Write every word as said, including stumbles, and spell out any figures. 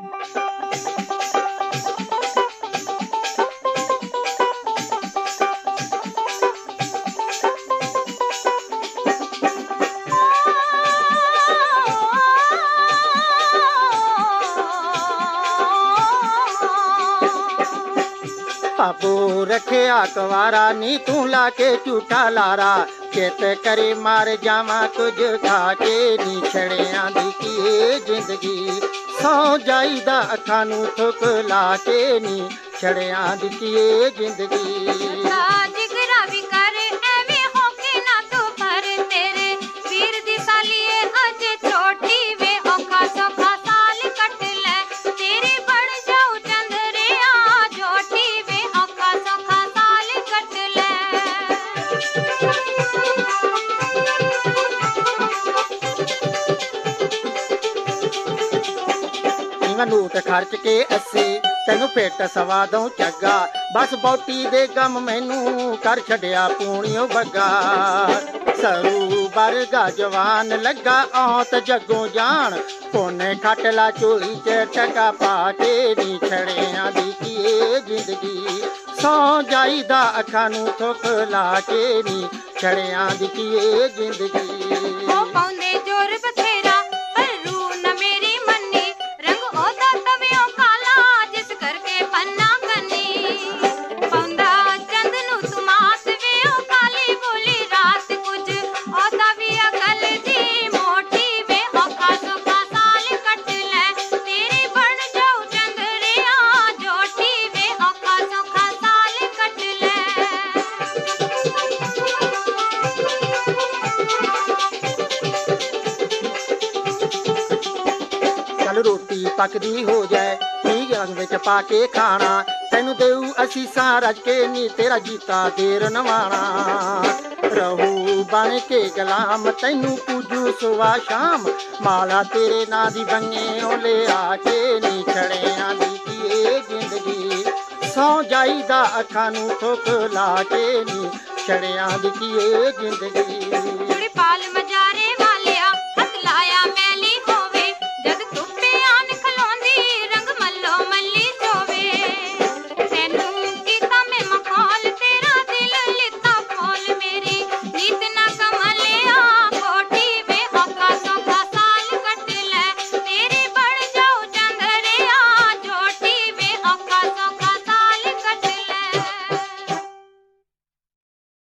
बाबू रखिया कवारा नी तू लाके झूठा लारा चेत करे मार जावा कुछ खा के नी छड़िया दी की जिंदगी सौ जाईदा अखां नू थुक ला के नी छड़िया दी की जिंदगी नूट खर्च के अस्सी तेनू फिट सवा दऊं चग्गा बस बौटी दे गम मैनू कर छड़िया पूणियों बग्गा सरू बरगा जवान लगा औत जगों जान कोने खटला चोली च टका पा के नी छड़िया दी की जिंदगी सौ जाईदा अखां नू थुक ला के नी छड़िया दी की जिंदगी रोटी पकदी हो जाए ठीक रंग विच पा के खाना तैनू देऊ असीसां रज के नी तेरा जीता देर नवाना रहू बन के गुलाम तैनू पूजू सुबह शाम माला तेरे ना दी बंगे ओले आके नी छड़िया दी की जिंदगी सौ जाईदा अखां नू थुक ला के नी छड़िया दी की जिंदगी।